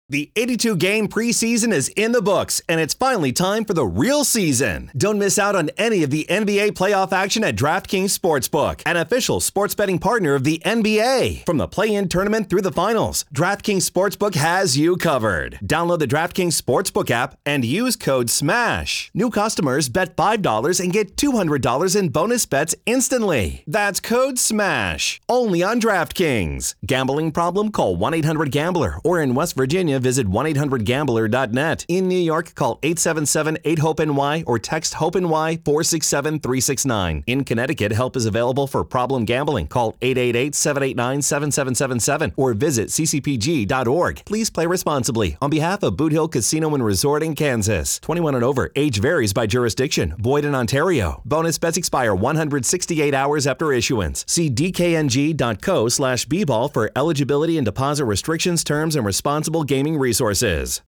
The 82-game preseason is in the books, and it's finally time for the real season. Don't miss out on any of the NBA playoff action at DraftKings Sportsbook, an official sports betting partner of the NBA. From the play-in tournament through the finals, DraftKings Sportsbook has you covered. Download the DraftKings Sportsbook app and use code SMASH. New customers bet $5 and get $200 in bonus bets instantly. That's code SMASH. Only on DraftKings. Gambling problem? Call 1-800-GAMBLER. Or in West Virginia, visit 1-800-GAMBLER.net. In New York, call 877-8-HOPE-NY or text HOPE-NY 467-369. In Connecticut, help is available for problem gambling. Call 888-789-7777 or visit ccpg.org. Please play responsibly. On behalf of Boot Hill Casino and Resort in Kansas. 21 and over. Age varies by jurisdiction. Void in Ontario. Bonus bets expire 168 hours after issuance. See dkng.co/bball for eligibility and deposit restrictions, terms, and responsible gaming resources.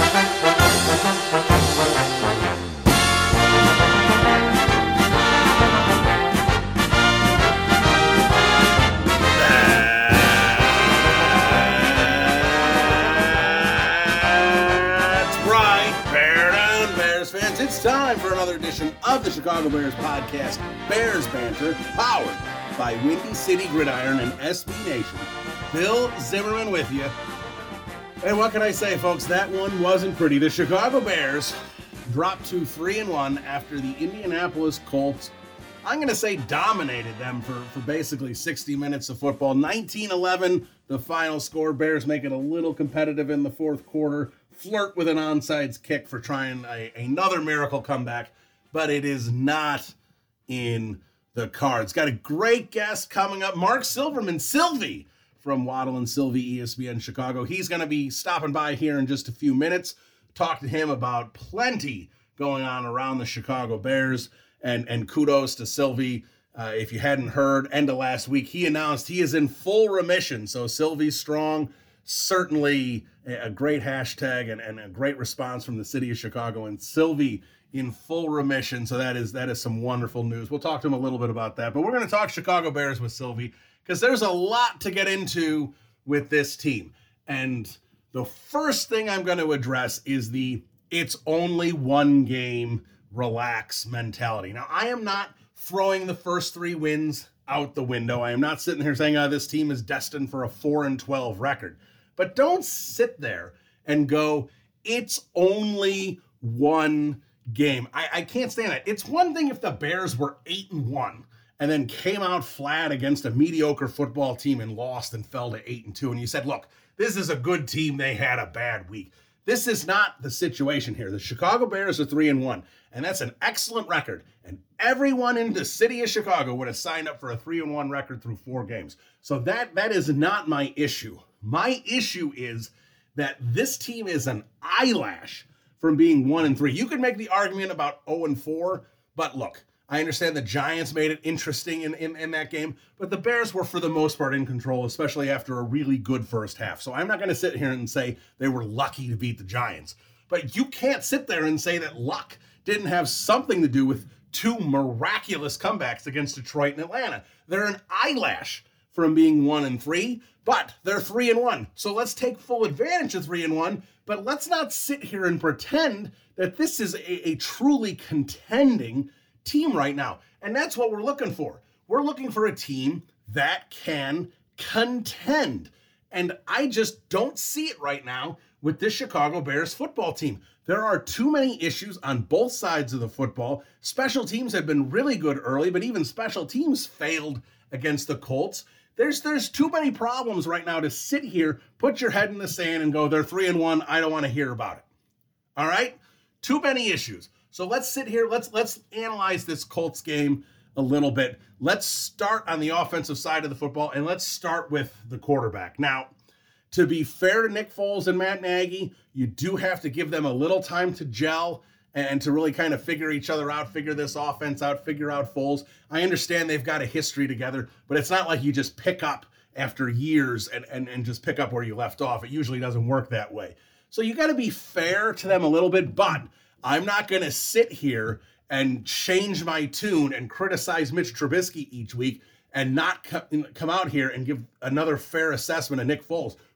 It's time for another edition of the Chicago Bears podcast, Bears Banter, powered by Windy City Gridiron and SB Nation. Bill Zimmerman with you. And what can I say, folks? That one wasn't pretty. The Chicago Bears dropped to 3-1 after the Indianapolis Colts, I'm going to say, dominated them for basically 60 minutes of football. 19-11, the final score. Bears make it a little competitive in the fourth quarter. Flirt with an onside kick for trying another miracle comeback, but it is not in the cards. Got a great guest coming up, Mark Silverman, Silvy from Waddle and Silvy, ESPN Chicago. He's going to be stopping by here in just a few minutes. Talk to him about plenty going on around the Chicago Bears, and kudos to Silvy. If you hadn't heard, end of last week, he announced he is in full remission, so Silvy's strong. Certainly a great hashtag and a great response from the city of Chicago, and Silvy in full remission. So that is some wonderful news. We'll talk to him a little bit about that, but we're going to talk Chicago Bears with Silvy because there's a lot to get into with this team. And the first thing I'm going to address is the it's only one game, relax mentality. Now, I am not throwing the first three wins out the window. I am not sitting here saying, this team is destined for a 4-12 record. But don't sit there and go, it's only one game. I can't stand that. It's one thing if the Bears were 8-1 and then came out flat against a mediocre football team and lost and fell to 8-2. And you said, look, this is a good team. They had a bad week. This is not the situation here. The Chicago Bears are 3-1, and that's an excellent record. And everyone in the city of Chicago would have signed up for a 3-1 record through 4 games. So that is not my issue. My issue is that this team is an eyelash from being 1-3. You could make the argument about 0-4, but look, I understand the Giants made it interesting in that game, but the Bears were for the most part in control, especially after a really good first half. So I'm not going to sit here and say they were lucky to beat the Giants. But you can't sit there and say that luck didn't have something to do with 2 miraculous comebacks against Detroit and Atlanta. They're an eyelash from being 1-3, but they're 3-1. So let's take full advantage of 3-1, but let's not sit here and pretend that this is a truly contending team right now. And that's what we're looking for. We're looking for a team that can contend. And I just don't see it right now with this Chicago Bears football team. There are too many issues on both sides of the football. Special teams have been really good early, but even special teams failed against the Colts. There's too many problems right now to sit here, put your head in the sand and go, they're 3-1. I don't want to hear about it. All right? Too many issues. So let's sit here. Let's analyze this Colts game a little bit. Let's start on the offensive side of the football, and let's start with the quarterback. Now, to be fair to Nick Foles and Matt Nagy, you do have to give them a little time to gel and to really kind of figure each other out, figure this offense out, figure out Foles. I understand they've got a history together, but it's not like you just pick up after years and just pick up where you left off. It usually doesn't work that way. So you got to be fair to them a little bit, but I'm not going to sit here and change my tune and criticize Mitch Trubisky each week and not come out here and give another fair assessment of Nick Foles,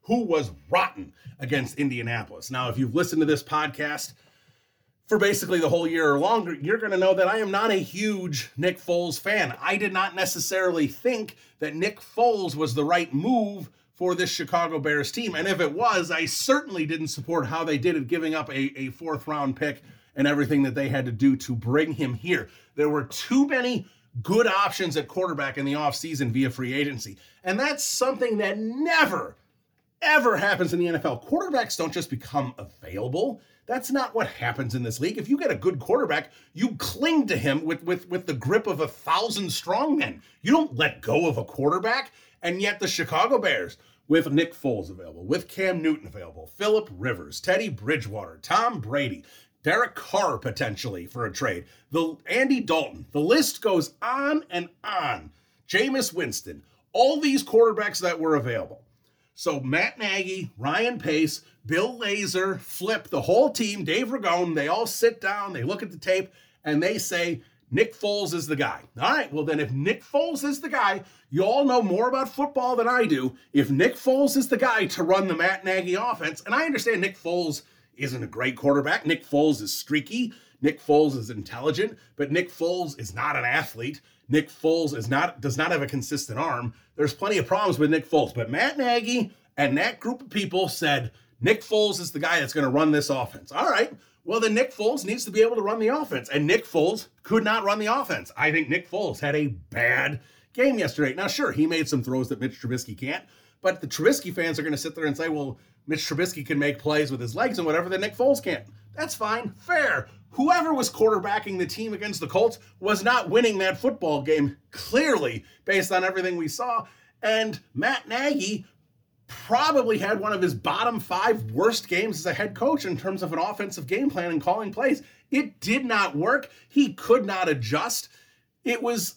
who was rotten against Indianapolis. Now, if you've listened to this podcast for basically the whole year or longer, you're going to know that I am not a huge Nick Foles fan. I did not necessarily think that Nick Foles was the right move for this Chicago Bears team. And if it was, I certainly didn't support how they did it, giving up a fourth round pick and everything that they had to do to bring him here. There were too many good options at quarterback in the offseason via free agency. And that's something that never, ever happens in the NFL. Quarterbacks don't just become available. That's not what happens in this league. If you get a good quarterback, you cling to him with the grip of 1,000 strongmen. You don't let go of a quarterback. And yet the Chicago Bears, with Nick Foles available, with Cam Newton available, Phillip Rivers, Teddy Bridgewater, Tom Brady, Derek Carr potentially for a trade, Andy Dalton, the list goes on and on. Jameis Winston, all these quarterbacks that were available. So Matt Nagy, Ryan Pace, Bill Lazor, Flip, the whole team, Dave Ragone, they all sit down, they look at the tape, and they say, Nick Foles is the guy. All right, well then if Nick Foles is the guy, you all know more about football than I do. If Nick Foles is the guy to run the Matt Nagy offense, and I understand Nick Foles isn't a great quarterback. Nick Foles is streaky. Nick Foles is intelligent, but Nick Foles is not an athlete. Nick Foles does not have a consistent arm. There's plenty of problems with Nick Foles, but Matt Nagy and that group of people said, Nick Foles is the guy that's going to run this offense. All right, well then Nick Foles needs to be able to run the offense, and Nick Foles could not run the offense. I think Nick Foles had a bad game yesterday. Now sure, he made some throws that Mitch Trubisky can't, but the Trubisky fans are going to sit there and say, well, Mitch Trubisky can make plays with his legs and whatever that Nick Foles can't. That's fine, fair. Whoever was quarterbacking the team against the Colts was not winning that football game, clearly, based on everything we saw. And Matt Nagy probably had one of his bottom 5 worst games as a head coach in terms of an offensive game plan and calling plays. It did not work. He could not adjust. It was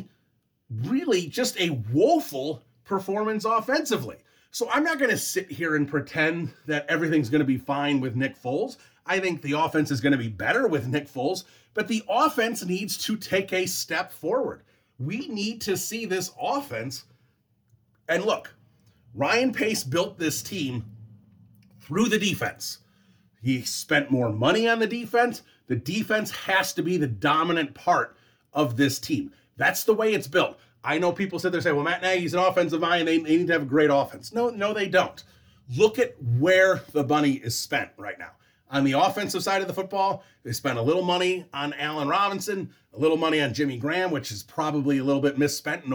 really just a woeful performance offensively. So I'm not going to sit here and pretend that everything's going to be fine with Nick Foles. I think the offense is going to be better with Nick Foles, but the offense needs to take a step forward. We need to see this offense. And look, Ryan Pace built this team through the defense. He spent more money on the defense. The defense has to be the dominant part of this team. That's the way it's built. I know people sit there and say, well, Matt Nagy's an offensive mind. They need to have a great offense. No, they don't. Look at where the money is spent right now. On the offensive side of the football, they spent a little money on Allen Robinson, a little money on Jimmy Graham, which is probably a little bit misspent and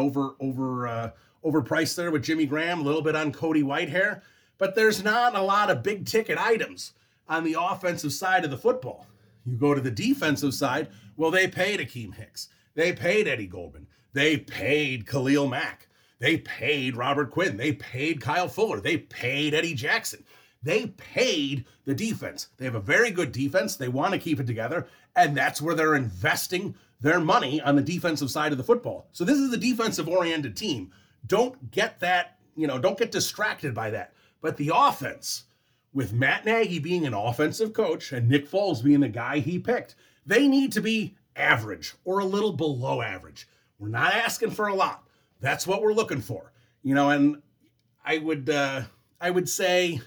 overpriced there with Jimmy Graham, a little bit on Cody Whitehair. But there's not a lot of big ticket items on the offensive side of the football. You go to the defensive side, well, they paid Akeem Hicks. They paid Eddie Goldman. They paid Khalil Mack. They paid Robert Quinn. They paid Kyle Fuller. They paid Eddie Jackson. They paid the defense. They have a very good defense. They want to keep it together, and that's where they're investing their money on the defensive side of the football. So this is a defensive-oriented team. Don't get that, don't get distracted by that. But the offense, with Matt Nagy being an offensive coach and Nick Foles being the guy he picked, they need to be average or a little below average. We're not asking for a lot. That's what we're looking for. And I would say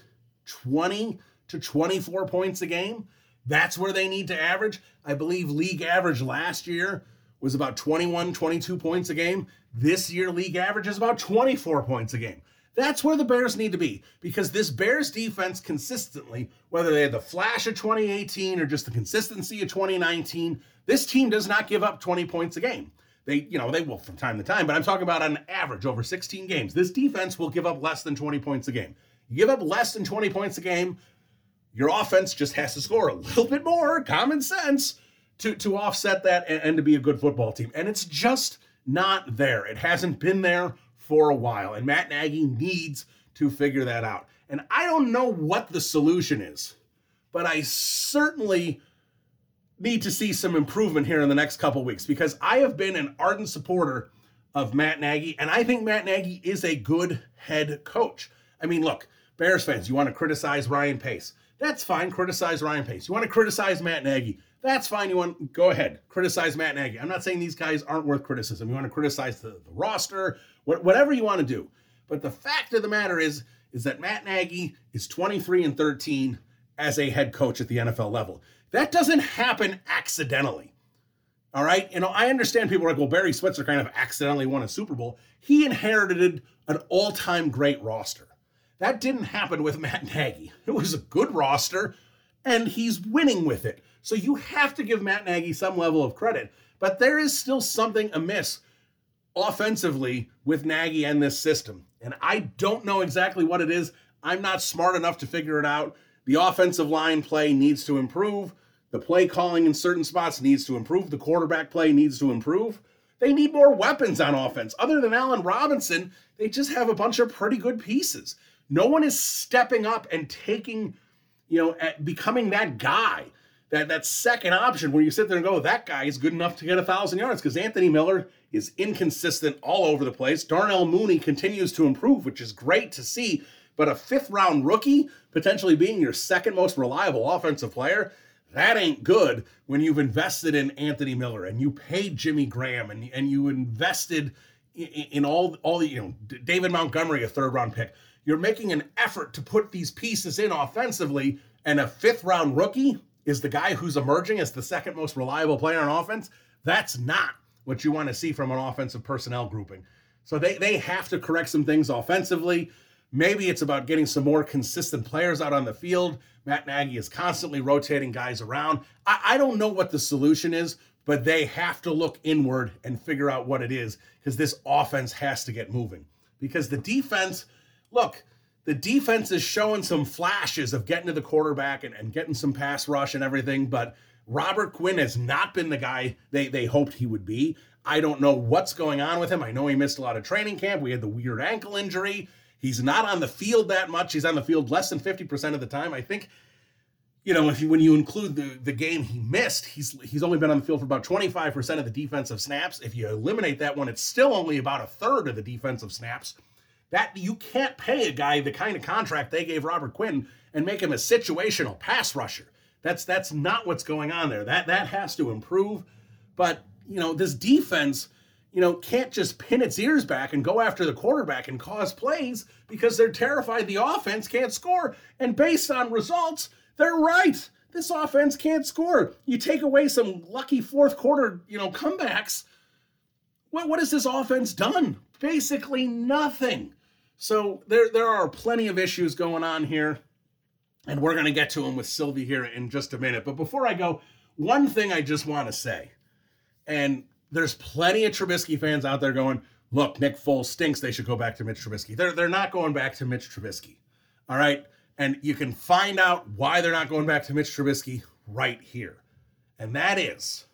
20 to 24 points a game. That's where they need to average. I believe league average last year was about 21, 22 points a game. This year, league average is about 24 points a game. That's where the Bears need to be, because this Bears defense consistently, whether they had the flash of 2018 or just the consistency of 2019, this team does not give up 20 points a game. They will from time to time, but I'm talking about on average over 16 games. This defense will give up less than 20 points a game. You give up less than 20 points a game, your offense just has to score a little bit more, common sense, to offset that and to be a good football team. And it's just not there. It hasn't been there for a while, and Matt Nagy needs to figure that out. And I don't know what the solution is, but I certainly need to see some improvement here in the next couple weeks, because I have been an ardent supporter of Matt Nagy, and I think Matt Nagy is a good head coach. I mean, look, Bears fans, you want to criticize Ryan Pace. That's fine, criticize Ryan Pace. You want to criticize Matt Nagy. That's fine, go ahead, criticize Matt Nagy. I'm not saying these guys aren't worth criticism. You want to criticize the roster, whatever you want to do. But the fact of the matter is is that Matt Nagy is 23-13 as a head coach at the NFL level. That doesn't happen accidentally. All right? I understand people are like, well, Barry Switzer kind of accidentally won a Super Bowl. He inherited an all-time great roster. That didn't happen with Matt Nagy. It was a good roster, and he's winning with it. So you have to give Matt Nagy some level of credit. But there is still something amiss offensively with Nagy and this system. And I don't know exactly what it is. I'm not smart enough to figure it out. The offensive line play needs to improve. The play calling in certain spots needs to improve. The quarterback play needs to improve. They need more weapons on offense. Other than Allen Robinson, they just have a bunch of pretty good pieces. No one is stepping up and taking, becoming that guy, that second option where you sit there and go, that guy is good enough to get 1,000 yards, because Anthony Miller is inconsistent all over the place. Darnell Mooney continues to improve, which is great to see, but a 5th-round rookie potentially being your second most reliable offensive player, that ain't good when you've invested in Anthony Miller and you paid Jimmy Graham and you invested in all the, David Montgomery, a 3rd-round pick. You're making an effort to put these pieces in offensively, and a 5th-round rookie is the guy who's emerging as the second most reliable player on offense. That's not what you want to see from an offensive personnel grouping. So they have to correct some things offensively. Maybe it's about getting some more consistent players out on the field. Matt Nagy is constantly rotating guys around. I don't know what the solution is, but they have to look inward and figure out what it is, because this offense has to get moving. Because the defense, the defense is showing some flashes of getting to the quarterback and getting some pass rush and everything, but Robert Quinn has not been the guy they hoped he would be. I don't know what's going on with him. I know he missed a lot of training camp. We had the weird ankle injury. He's not on the field that much. He's on the field less than 50% of the time. I think, when you include the game he missed, he's only been on the field for about 25% of the defensive snaps. If you eliminate that one, it's still only about 1/3 of the defensive snaps. That you can't pay a guy the kind of contract they gave Robert Quinn and make him a situational pass rusher. That's not what's going on there. That has to improve. But, this defense, can't just pin its ears back and go after the quarterback and cause plays because they're terrified the offense can't score. And based on results, they're right. This offense can't score. You take away some lucky 4th quarter, comebacks. What has this offense done? Basically nothing. So there are plenty of issues going on here, and we're going to get to them with Sylvie here in just a minute. But before I go, one thing I just want to say, and there's plenty of Trubisky fans out there going, look, Nick Foles stinks. They should go back to Mitch Trubisky. They're not going back to Mitch Trubisky. All right. And you can find out why they're not going back to Mitch Trubisky right here. And that is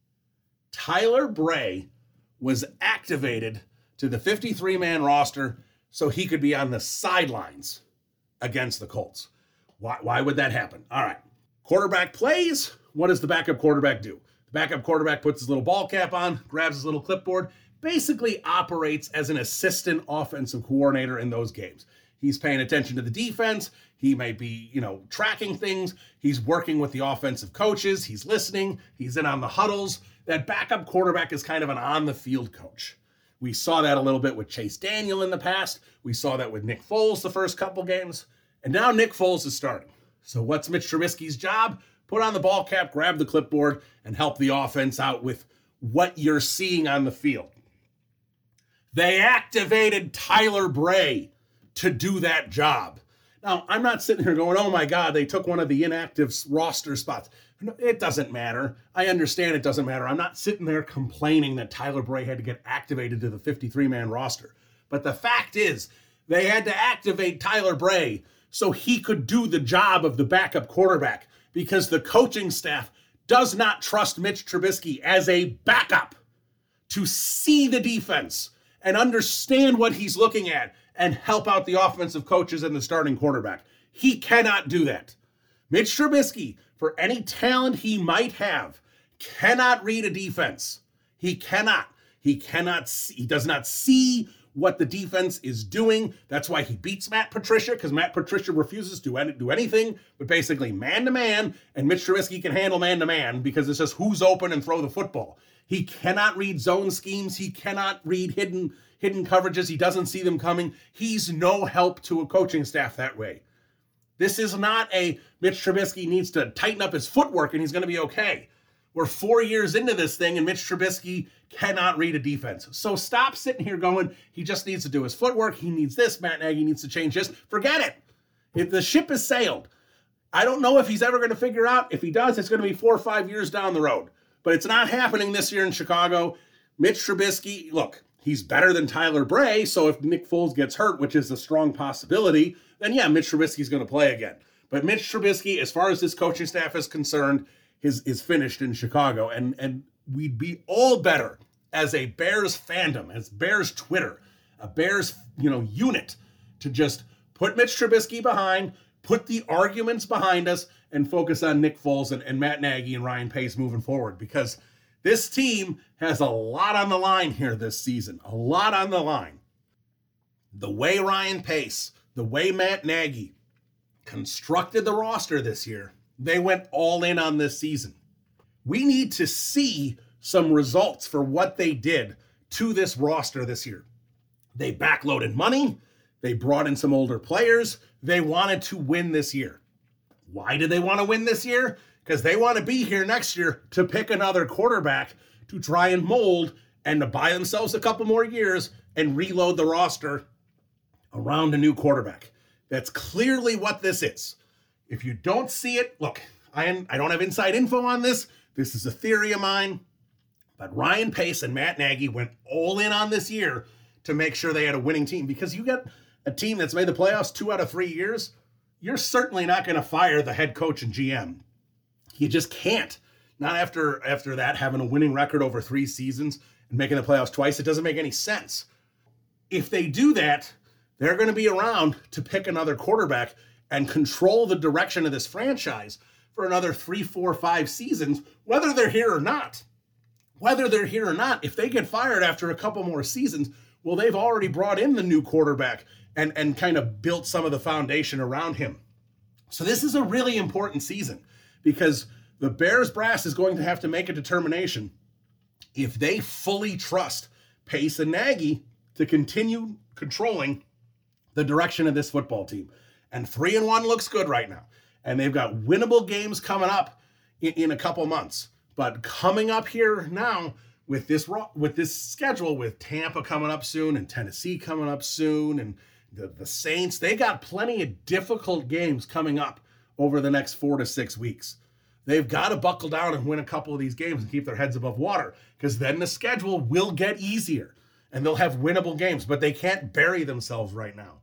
Tyler Bray was activated to the 53-man roster so he could be on the sidelines against the Colts. Why would that happen? All right. Quarterback plays. What does the backup quarterback do? The backup quarterback puts his little ball cap on, grabs his little clipboard, basically operates as an assistant offensive coordinator in those games. He's paying attention to the defense. He might be, tracking things. He's working with the offensive coaches. He's listening. He's in on the huddles. That backup quarterback is kind of an on-the-field coach. We saw that a little bit with Chase Daniel in the past. We saw that with Nick Foles the first couple games. And now Nick Foles is starting. So what's Mitch Trubisky's job? Put on the ball cap, grab the clipboard, and help the offense out with what you're seeing on the field. They activated Tyler Bray to do that job. Now, I'm not sitting here going, oh my God, they took one of the inactive roster spots. No, it doesn't matter. I understand it doesn't matter. I'm not sitting there complaining that Tyler Bray had to get activated to the 53-man roster. But the fact is, they had to activate Tyler Bray so he could do the job of the backup quarterback, because the coaching staff does not trust Mitch Trubisky as a backup to see the defense and understand what he's looking at and help out the offensive coaches and the starting quarterback. He cannot do that. Mitch Trubisky, for any talent he might have, cannot read a defense. He cannot. He does not see what the defense is doing. That's why he beats Matt Patricia, because Matt Patricia refuses to do anything but basically man-to-man, and Mitch Trubisky can handle man-to-man because it's just who's open and throw the football. He cannot read zone schemes. He cannot read hidden hidden coverages. He doesn't see them coming. He's no help to a coaching staff that way. This is not a Mitch Trubisky needs to tighten up his footwork and he's going to be okay. We're 4 years into this thing and Mitch Trubisky cannot read a defense. So stop sitting here going, he just needs to do his footwork. He needs this. Matt Nagy needs to change this. Forget it. If the ship has sailed. I don't know if he's ever going to figure out. If he does, it's going to be 4 or 5 years down the road. But it's not happening this year in Chicago. Mitch Trubisky, look, he's better than Tyler Bray. So if Nick Foles gets hurt, which is a strong possibility, then yeah, Mitch Trubisky's going to play again. But Mitch Trubisky, as far as this coaching staff is concerned, is finished in Chicago. And we'd be all better as a Bears fandom, as Bears Twitter, a Bears, unit to just put Mitch Trubisky behind, put the arguments behind us, and focus on Nick Foles and Matt Nagy and Ryan Pace moving forward. Because this team has a lot on the line here this season. A lot on the line. The way Ryan Pace, the way Matt Nagy constructed the roster this year, they went all in on this season. We need to see some results for what they did to this roster this year. They backloaded money. They brought in some older players. They wanted to win this year. Why did they want to win this year? Because they want to be here next year to pick another quarterback to try and mold and to buy themselves a couple more years and reload the roster around a new quarterback. That's clearly what this is. If you don't see it, look, I don't have inside info on this. This is a theory of mine. But Ryan Pace and Matt Nagy went all in on this year to make sure they had a winning team. Because you get a team that's made the playoffs 2 out of 3 years, you're certainly not going to fire the head coach and GM. You just can't. Not after that, having a winning record over 3 seasons and making the playoffs twice. It doesn't make any sense. If they do that, they're going to be around to pick another quarterback and control the direction of this franchise for another 3, 4, 5 seasons, whether they're here or not. Whether they're here or not, if they get fired after a couple more seasons, well, they've already brought in the new quarterback and kind of built some of the foundation around him. So this is a really important season because the Bears brass is going to have to make a determination if they fully trust Pace and Nagy to continue controlling the direction of this football team. And 3-1 looks good right now. And they've got winnable games coming up in a couple months. But coming up here now with this schedule, with Tampa coming up soon and Tennessee coming up soon and the Saints, they got plenty of difficult games coming up over the next 4 to 6 weeks. They've got to buckle down and win a couple of these games and keep their heads above water because then the schedule will get easier and they'll have winnable games, but they can't bury themselves right now.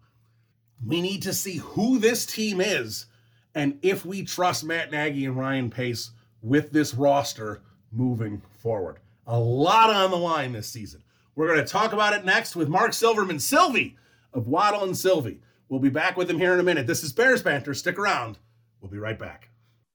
We need to see who this team is and if we trust Matt Nagy and Ryan Pace with this roster moving forward. A lot on the line this season. We're going to talk about it next with Mark Silverman, Silvy of Waddle and Silvy. We'll be back with him here in a minute. This is Bears Banter. Stick around. We'll be right back.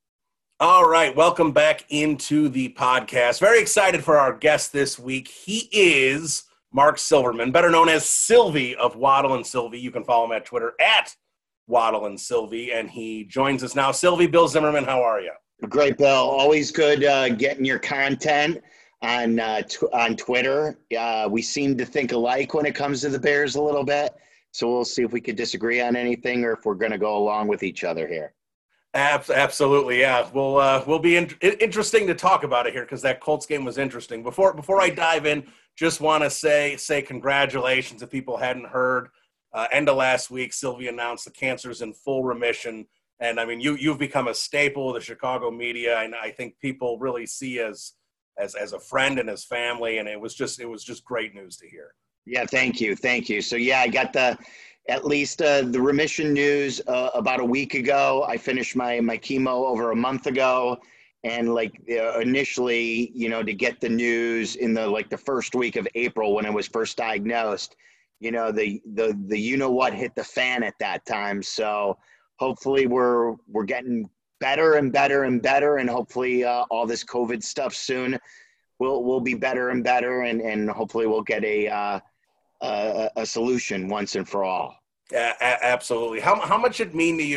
All right, welcome back into the podcast. Very excited for our guest this week. He is Mark Silverman, better known as Silvy of Waddle and Silvy. You can follow him at Twitter at Waddle and Silvy, and he joins us now. Silvy, Bill Zimmerman, how are you? Great, Bill. Always good getting your content on Twitter. We seem to think alike when it comes to the Bears a little bit, so we'll see if we could disagree on anything or if we're going to go along with each other here. Absolutely, yeah. We'll be interesting to talk about it here because that Colts game was interesting. Before I dive in, just want to say congratulations if people hadn't heard. End of last week, Silvy announced the cancer's in full remission. And I mean, you've become a staple of the Chicago media, and I think people really see as a friend and as family. And it was just great news to hear. Yeah, thank you. So yeah, I got at least the remission news about a week ago. I finished my chemo over a month ago, and initially, to get the news in the first week of April when I was first diagnosed, the what hit the fan at that time. So hopefully we're getting better and better and better, and hopefully all this COVID stuff soon will be better and better, and hopefully we'll get a solution once and for all. Yeah, absolutely. How much it mean to you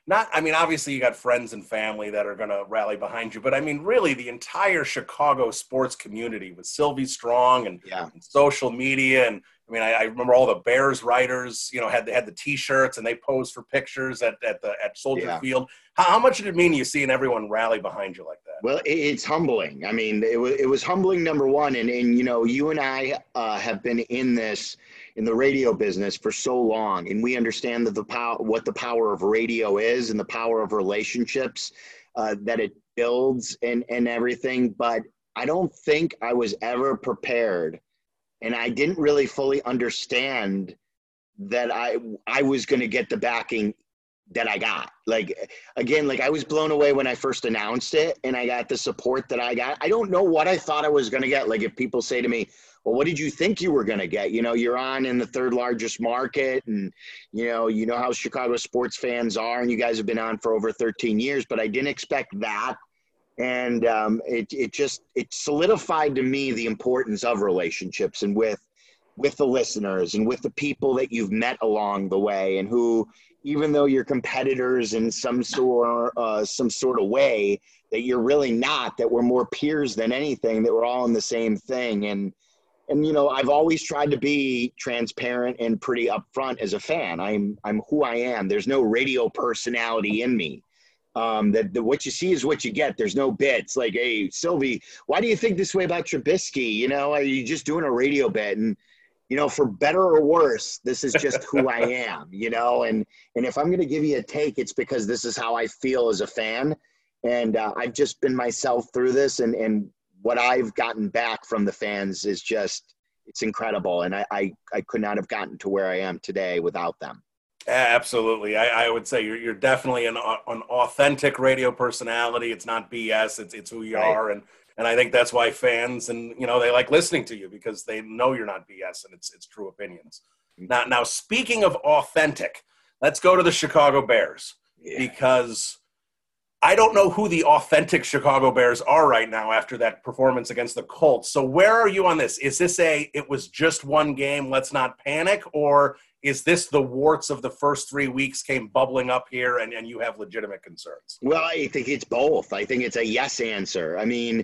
I mean, obviously you got friends and family that are going to rally behind you, but I mean, really the entire Chicago sports community with Sylvie Strong and social media. And I mean, I remember all the Bears writers, had the T-shirts and they posed for pictures at Soldier Field. How much did it mean you seeing everyone rally behind you like that? Well, it's humbling. I mean, it was humbling, number one. And you and I have been in the radio business for so long, and we understand that what the power of radio is and the power of relationships that it builds and everything. But I don't think I was ever prepared, and I didn't really fully understand that I was going to get the backing that I got. I was blown away when I first announced it and I got the support that I got. I don't know what I thought I was going to get. Like, if people say to me, well, what did you think you were going to get? You're on in the third largest market, and you know how Chicago sports fans are, and you guys have been on for over 13 years, but I didn't expect that. And it solidified to me the importance of relationships, and with the listeners and with the people that you've met along the way, and who, even though you're competitors in some sort of way, that you're really not, that we're more peers than anything, that we're all in the same thing. And I've always tried to be transparent and pretty upfront as a fan. I'm who I am. There's no radio personality in me. That what you see is what you get. There's no bits like, hey, Sylvie, why do you think this way about Trubisky? Are you just doing a radio bit? And for better or worse, this is just who I am, and if I'm going to give you a take, it's because this is how I feel as a fan. And I've just been myself through this, and what I've gotten back from the fans is just, it's incredible. And I could not have gotten to where I am today without them. Absolutely. I would say you're definitely an authentic radio personality. It's not BS. It's who you are. And I think that's why fans and, they like listening to you, because they know you're not BS and it's true opinions. Now, speaking of authentic, let's go to the Chicago Bears, because I don't know who the authentic Chicago Bears are right now after that performance against the Colts. So where are you on this? Is this it was just one game, let's not panic? Or is this the warts of the first 3 weeks came bubbling up here and you have legitimate concerns? Well, I think it's both. I think it's a yes answer. I mean,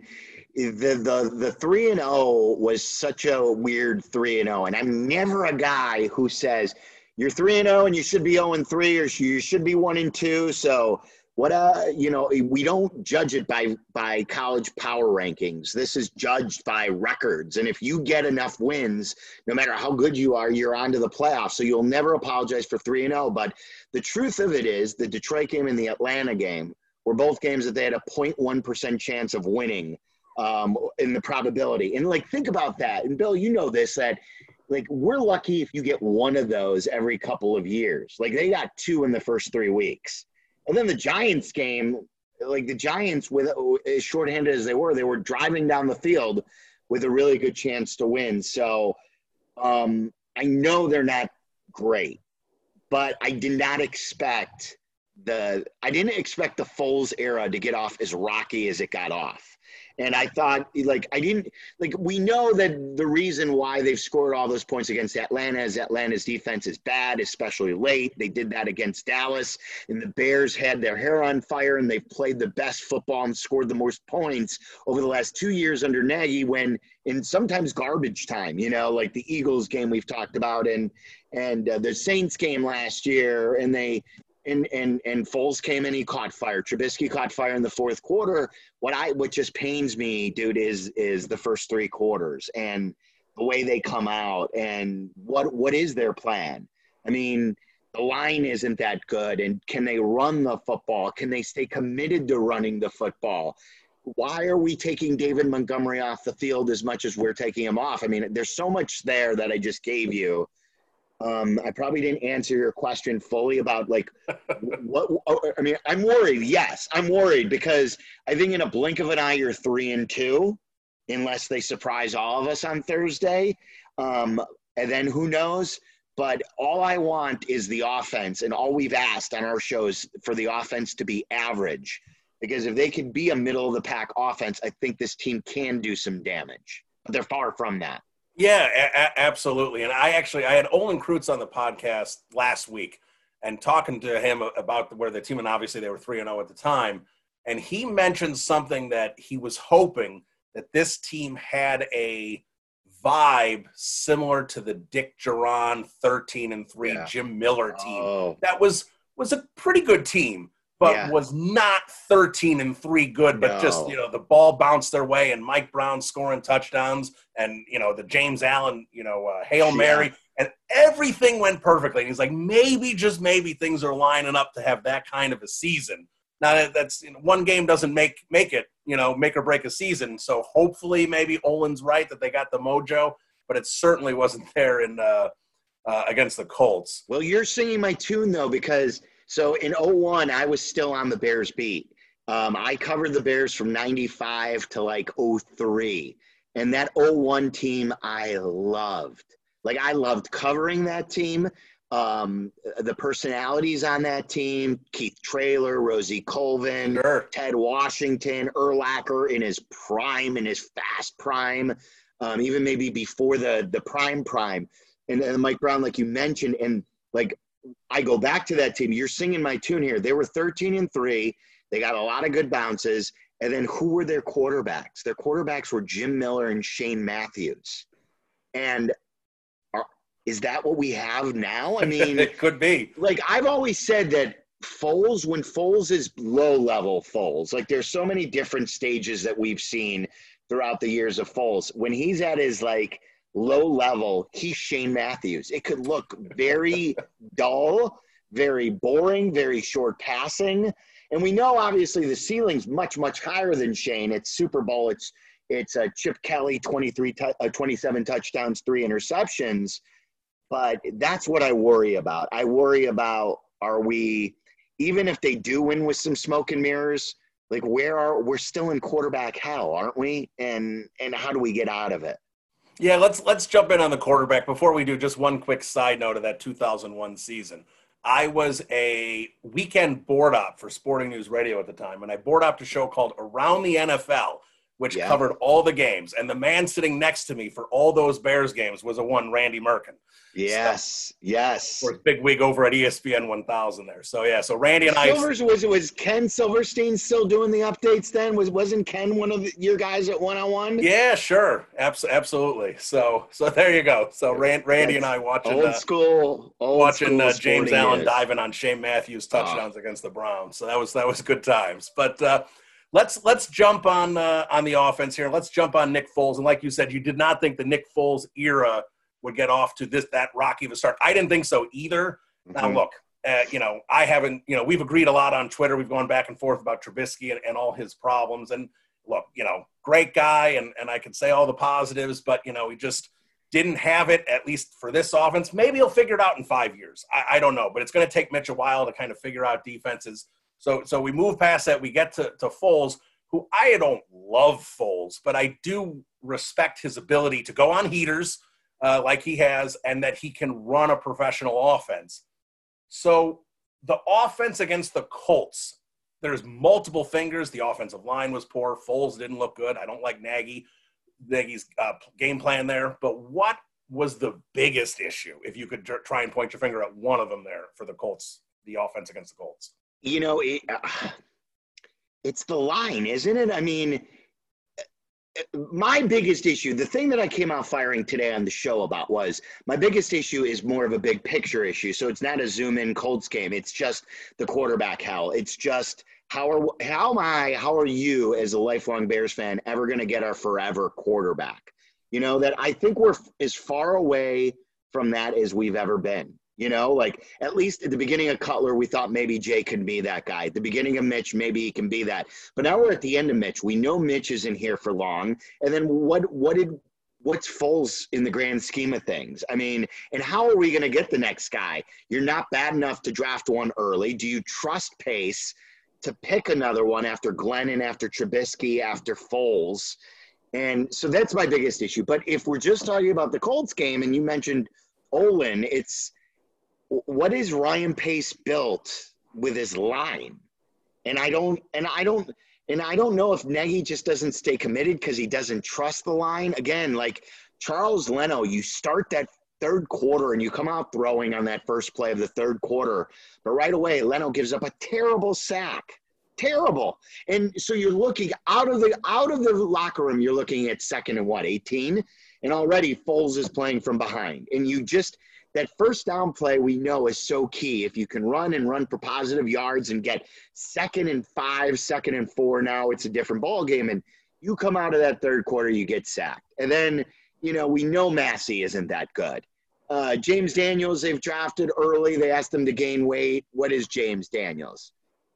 the 3-0 was such a weird 3-0. And I'm never a guy who says you're 3-0 and you should be 0-3 or you should be 1-2. So we don't judge it by college power rankings. This is judged by records. And if you get enough wins, no matter how good you are, you're on to the playoffs. So you'll never apologize for 3-0. But the truth of it is the Detroit game and the Atlanta game were both games that they had a 0.1% chance of winning in the probability. And think about that. And Bill, you know this, that we're lucky if you get one of those every couple of years. They got 2 in the first 3 weeks. And then the Giants game, the Giants, with as shorthanded as they were driving down the field with a really good chance to win. So I know they're not great, but I did not expect the Foles era to get off as rocky as it got off. And I thought, we know that the reason why they've scored all those points against Atlanta is Atlanta's defense is bad, especially late. They did that against Dallas, and the Bears had their hair on fire, and they've played the best football and scored the most points over the last 2 years under Nagy, when in sometimes garbage time, like the Eagles game we've talked about, and the Saints game last year, and Foles came in, he caught fire. Trubisky caught fire in the fourth quarter. What just pains me, dude, is the first 3 quarters and the way they come out and what is their plan? I mean, the line isn't that good, and can they run the football? Can they stay committed to running the football? Why are we taking David Montgomery off the field as much as we're taking him off? I mean, there's so much there that I just gave you. I probably didn't answer your question fully about what. I mean, I'm worried. Yes, I'm worried because I think in a blink of an eye you're 3-2, unless they surprise all of us on Thursday, and then who knows. But all I want is the offense, and all we've asked on our shows for the offense to be average. Because if they could be a middle of the pack offense, I think this team can do some damage. But they're far from that. Yeah, absolutely. And I had Olin Kreutz on the podcast last week, and talking to him about where the team, and obviously they were 3-0 at the time, and he mentioned something that he was hoping that this team had a vibe similar to the Dick Duran 13-3 Jim Miller team. That was a pretty good team, but was not 13-3 good, but just, the ball bounced their way and Mike Brown scoring touchdowns and, the James Allen, Hail Mary, and everything went perfectly. And he's like, maybe, just maybe things are lining up to have that kind of a season. Now that's one game doesn't make it, make or break a season. So hopefully maybe Olin's right that they got the mojo, but it certainly wasn't there in against the Colts. Well, you're singing my tune though, because so in 2001, I was still on the Bears beat. I covered the Bears from 95 to like 2003. And that 2001 team I loved. Like I loved covering that team. The personalities on that team, Keith Traylor, Rosie Colvin, Ted Washington, Urlacher in his prime, in his fast prime, even maybe before the prime. And Mike Brown, like you mentioned, and like I go back to that team. You're singing my tune here. They were 13-3. They got a lot of good bounces. And then who were their quarterbacks? Their quarterbacks were Jim Miller and Shane Matthews. And is that what we have now? I mean, it could be. Like I've always said that Foles, when Foles is low-level Foles, like there's so many different stages that we've seen throughout the years of Foles. When he's at his like low level, he's Shane Matthews. It could look very dull, very boring, very short passing. And we know obviously the ceiling's much, much higher than Shane. It's Super Bowl. It's Chip Kelly, 27 touchdowns, 3 interceptions. But that's what I worry about. I worry about, are we, even if they do win with some smoke and mirrors, like we're still in quarterback hell, aren't we? And how do we get out of it? Yeah, let's jump in on the quarterback. Before we do, just one quick side note of that 2001 season. I was a weekend board op for Sporting News Radio at the time, and I board opped a show called Around the NFL, which covered all the games. And the man sitting next to me for all those Bears games was Randy Merkin. Yes. Of course, big wig over at ESPN 1000 there. So, so Randy and was Ken Silverstein still doing the updates then? Wasn't Ken one of your guys at 1-on-1? Yeah, sure. Absolutely. So there you go. So Randy and I watching James Allen diving on Shane Matthews touchdowns against the Browns. So that was good times. But let's jump on the offense here. Let's jump on Nick Foles. And like you said, you did not think the Nick Foles era would get off to that rocky of a start. I didn't think so either. Mm-hmm. Now look, I haven't, we've agreed a lot on Twitter. We've gone back and forth about Trubisky and all his problems. And look, great guy. And I can say all the positives, but he just didn't have it, at least for this offense. Maybe he'll figure it out in 5 years. I don't know, but it's going to take Mitch a while to kind of figure out defenses. So we move past that. We get to Foles, who I don't love Foles, but I do respect his ability to go on heaters like he has, and that he can run a professional offense. So the offense against the Colts, there's multiple fingers. The offensive line was poor. Foles didn't look good. I don't like Nagy's game plan there. But what was the biggest issue, if you could try and point your finger at one of them there for the Colts, the offense against the Colts? It's the line, isn't it? I mean, my biggest issue, the thing that I came out firing today on the show about was my biggest issue is more of a big picture issue. So it's not a zoom in Colts game. It's just the quarterback hell. It's just how are you as a lifelong Bears fan ever going to get our forever quarterback? That I think we're as far away from that as we've ever been. Like at least at the beginning of Cutler, we thought maybe Jay could be that guy. At the beginning of Mitch, maybe he can be that. But now we're at the end of Mitch. We know Mitch isn't here for long. And then what's Foles in the grand scheme of things? I mean, and how are we going to get the next guy? You're not bad enough to draft one early. Do you trust Pace to pick another one after Glennon, after Trubisky, after Foles? And so that's my biggest issue. But if we're just talking about the Colts game, and you mentioned Olin, what is Ryan Pace built with his line? And I don't know if Nagy just doesn't stay committed because he doesn't trust the line. Again, like Charles Leno, you start that third quarter and you come out throwing on that first play of the third quarter, but right away Leno gives up a terrible sack. Terrible. And so you're looking out of the locker room, you're looking at second and 18, and already Foles is playing from behind. And that first down play we know is so key. If you can run for positive yards and get 2nd and 5, 2nd and 4, now it's a different ball game. And you come out of that third quarter, you get sacked. And then, we know Massey isn't that good. James Daniels, they've drafted early. They asked him to gain weight. What is James Daniels?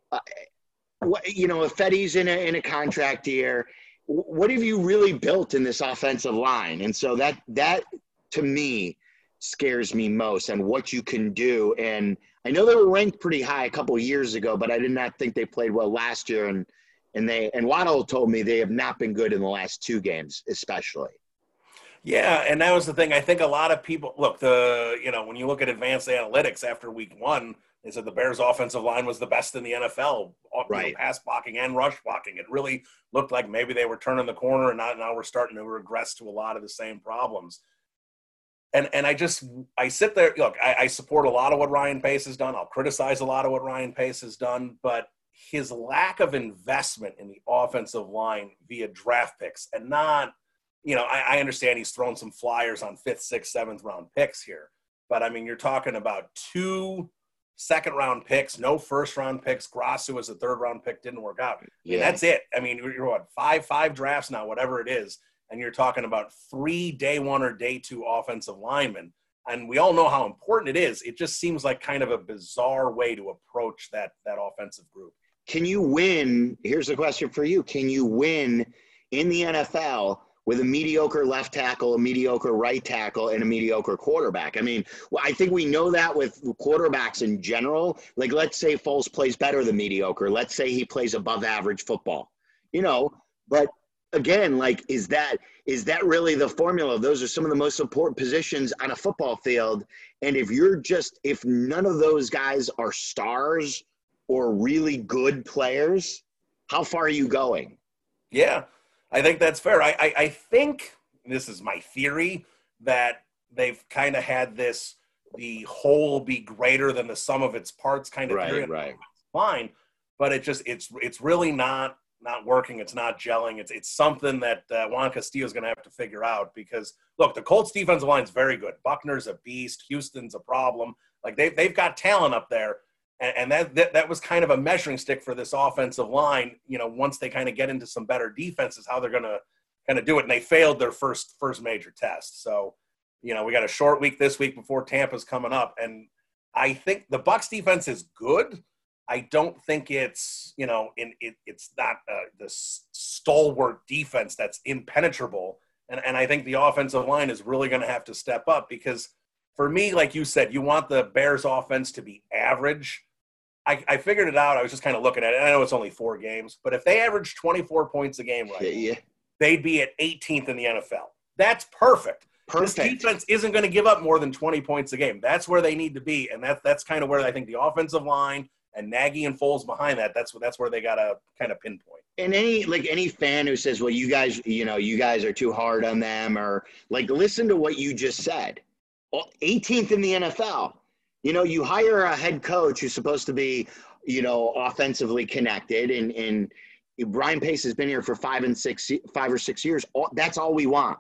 If Fetty's in a contract year, what have you really built in this offensive line? And so that to me scares me most, and what you can do. And I know they were ranked pretty high a couple of years ago, but I did not think they played well last year. And Waddle told me they have not been good in the last 2 games, especially. Yeah, and that was the thing. I think a lot of people look, when you look at advanced analytics after week 1, they said the Bears' offensive line was the best in the NFL, right? Pass blocking and rush blocking. It really looked like maybe they were turning the corner, and now we're starting to regress to a lot of the same problems. And I sit there. Look, I support a lot of what Ryan Pace has done. I'll criticize a lot of what Ryan Pace has done, but his lack of investment in the offensive line via draft picks and not. I understand he's thrown some flyers on 5th, 6th, 7th round picks here, but I mean, you're talking about 2 second-round picks, no first-round picks. Grasu was a third-round pick, didn't work out. Yeah. And that's it. I mean, you're what, five drafts now, whatever it is, and you're talking about 3 day 1 or day 2 offensive linemen. And we all know how important it is. It just seems like kind of a bizarre way to approach that offensive group. Can you win? Here's a question for you. Can you win in the NFL with a mediocre left tackle, a mediocre right tackle, and a mediocre quarterback? I mean, I think we know that with quarterbacks in general. Like, let's say Foles plays better than mediocre. Let's say he plays above average football, but again, like, is that really the formula? Those are some of the most important positions on a football field. And if none of those guys are stars or really good players, how far are you going? Yeah. I think that's fair. I think, this is my theory, that they've kind of had the whole be greater than the sum of its parts kind of theory. Right. Fine, but it's really not working. It's not gelling. It's something that Juan Castillo is going to have to figure out, because look, the Colts defensive line is very good. Buckner's a beast. Houston's a problem. Like, they've got talent up there. And that was kind of a measuring stick for this offensive line, once they kind of get into some better defenses, how they're going to kind of do it. And they failed their first major test. So, we got a short week this week before Tampa's coming up. And I think the Bucs defense is good. I don't think it's, it's not the stalwart defense that's impenetrable. And I think the offensive line is really going to have to step up, because for me, like you said, you want the Bears offense to be average. I figured it out. I was just kind of looking at it. I know it's only 4 games, but if they average 24 points a game they'd be at 18th in the NFL. That's perfect. This defense isn't going to give up more than 20 points a game. That's where they need to be, and that's kind of where I think the offensive line and Nagy and Foles behind that's where they got to kind of pinpoint. And any fan who says, well, you guys are too hard on them, or listen to what you just said. 18th in the NFL. You hire a head coach who's supposed to be, offensively connected, and Brian Pace has been here for 5 or 6 years. That's all we want.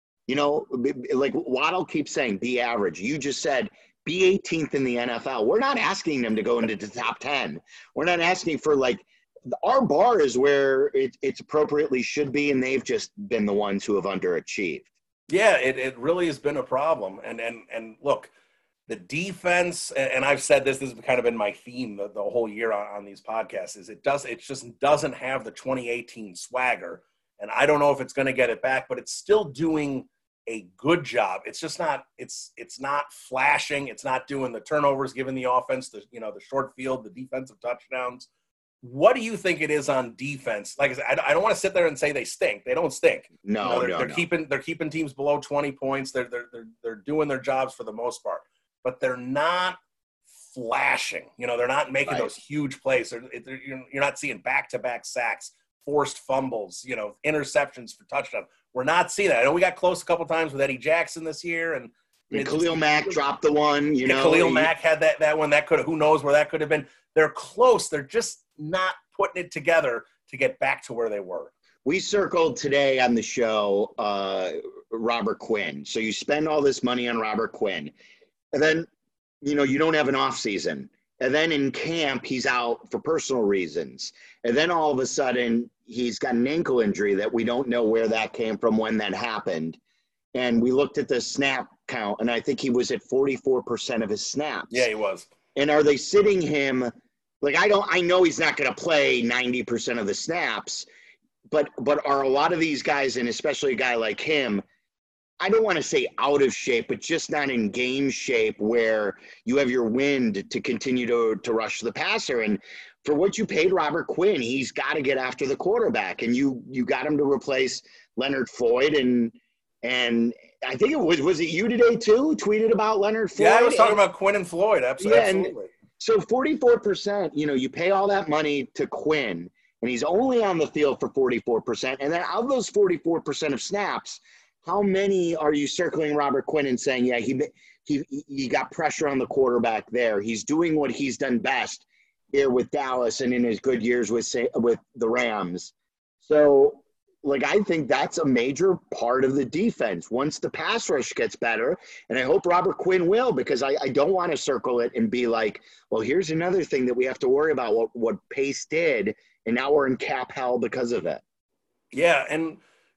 Like Waddle keeps saying, be average. You just said, be 18th in the NFL. We're not asking them to go into the top 10. We're not asking for our bar is where it's appropriately should be, and they've just been the ones who have underachieved. Yeah, it really has been a problem. And look, the defense, and I've said this has kind of been my theme the whole year on these podcasts, is it just doesn't have the 2018 swagger. And I don't know if it's going to get it back, but it's still doing a good job. It's just not, it's not flashing. It's not doing the turnovers, giving the offense the short field, the defensive touchdowns. What do you think it is on defense? Like I said, I don't want to sit there and say they stink. They don't stink. No, they're keeping teams below 20 points. They're doing their jobs for the most part, but they're not flashing. They're not making those huge plays. You're not seeing back-to-back sacks, forced fumbles, interceptions for touchdowns. We're not seeing that. I know we got close a couple times with Eddie Jackson this year, and And Khalil Mack dropped the one, Khalil Mack had that one. That could, who knows where that could have been. They're close. They're just not putting it together to get back to where they were. We circled today on the show Robert Quinn. So you spend all this money on Robert Quinn, and then, you don't have an off season. And then in camp, he's out for personal reasons. And then all of a sudden, he's got an ankle injury that we don't know where that came from, when that happened. And we looked at the snap count, and I think he was at 44% of his snaps. Yeah, he was. And are they sitting him? Like, I know he's not going to play 90% of the snaps, but are a lot of these guys, and especially a guy like him, I don't want to say out of shape, but just not in game shape where you have your wind to continue to rush the passer. And for what you paid Robert Quinn, he's got to get after the quarterback. And you got him to replace Leonard Floyd. And I think was it you today too, tweeted about Leonard Floyd? Yeah, I was talking about Quinn and Floyd. Absolutely. So 44%, you pay all that money to Quinn, and he's only on the field for 44%. And then out of those 44% of snaps, how many are you circling Robert Quinn and saying, yeah, he got pressure on the quarterback there. He's doing what he's done best here with Dallas and in his good years with the Rams. So, I think that's a major part of the defense. Once the pass rush gets better, and I hope Robert Quinn will, because I don't want to circle it and be like, well, here's another thing that we have to worry about, what Pace did, and now we're in cap hell because of it. Yeah, and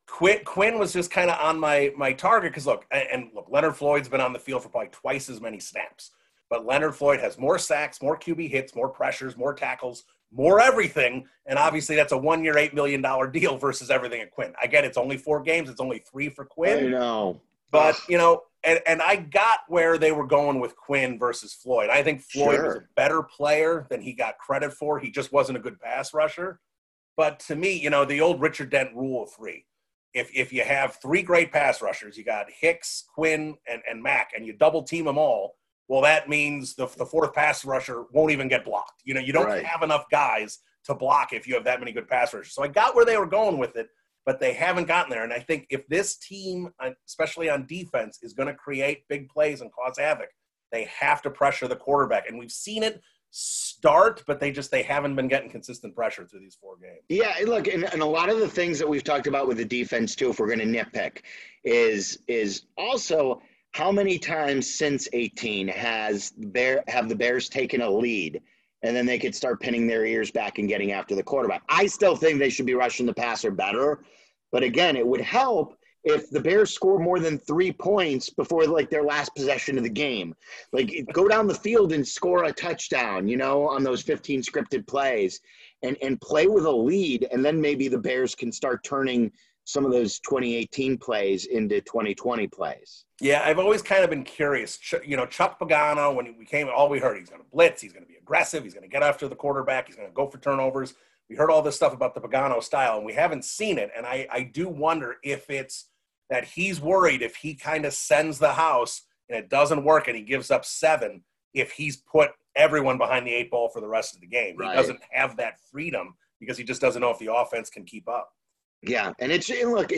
Quinn was just kind of on my target because, look, Leonard Floyd's been on the field for probably twice as many snaps. But Leonard Floyd has more sacks, more QB hits, more pressures, more tackles, more everything. And obviously that's a 1-year, $8 million deal versus everything at Quinn. I get it's only 4 games. It's only 3 for Quinn. I know. But, and I got where they were going with Quinn versus Floyd. I think Floyd was a better player than he got credit for. He just wasn't a good pass rusher. But to me, the old Richard Dent rule of 3. If you have 3 great pass rushers, you got Hicks, Quinn, and Mack, and you double team them all, well, that means the 4th pass rusher won't even get blocked. You don't have enough guys to block if you have that many good pass rushers. So I got where they were going with it, but they haven't gotten there. And I think if this team, especially on defense, is going to create big plays and cause havoc, they have to pressure the quarterback. And we've seen it start, but they haven't been getting consistent pressure through these 4 games. Yeah, look, and a lot of the things that we've talked about with the defense too, if we're going to nitpick, is also how many times since 18 have the Bears taken a lead and then they could start pinning their ears back and getting after the quarterback. I still think they should be rushing the passer better, but again, it would help if the Bears score more than 3 points before their last possession of the game. Go down the field and score a touchdown, on those 15 scripted plays and play with a lead. And then maybe the Bears can start turning some of those 2018 plays into 2020 plays. Yeah, I've always kind of been curious. Chuck Pagano, when we came, all we heard, he's going to blitz, he's going to be aggressive, he's going to get after the quarterback, he's going to go for turnovers. We heard all this stuff about the Pagano style, and we haven't seen it. And I do wonder if it's that he's worried if he kind of sends the house and it doesn't work and he gives up 7, if he's put everyone behind the 8 ball for the rest of the game. Right. He doesn't have that freedom because he just doesn't know if the offense can keep up. Yeah, and it's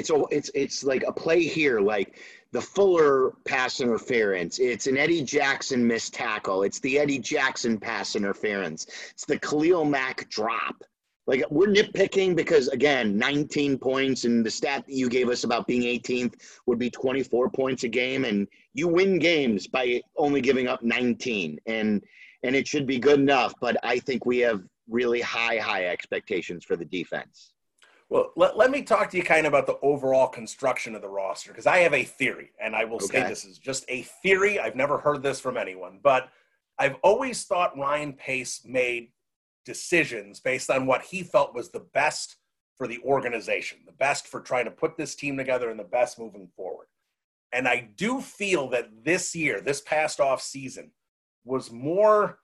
like a play here, like the Fuller pass interference. It's an Eddie Jackson missed tackle. It's the Eddie Jackson pass interference. It's the Khalil Mack drop. We're nitpicking because, again, 19 points, and the stat that you gave us about being 18th would be 24 points a game, and you win games by only giving up 19, and it should be good enough. But I think we have really high expectations for the defense. Well, let me talk to you kind of about the overall construction of the roster, because I have a theory, and I will say this is just a theory. I've never heard this from anyone, but I've always thought Ryan Pace made decisions based on what he felt was the best for the organization, the best for trying to put this team together and the best moving forward. And I do feel that this year, this past off season, was more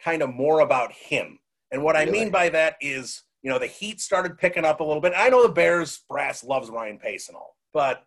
about him. And what I mean by that is, the heat started picking up a little bit. I know the Bears brass loves Ryan Pace and all, but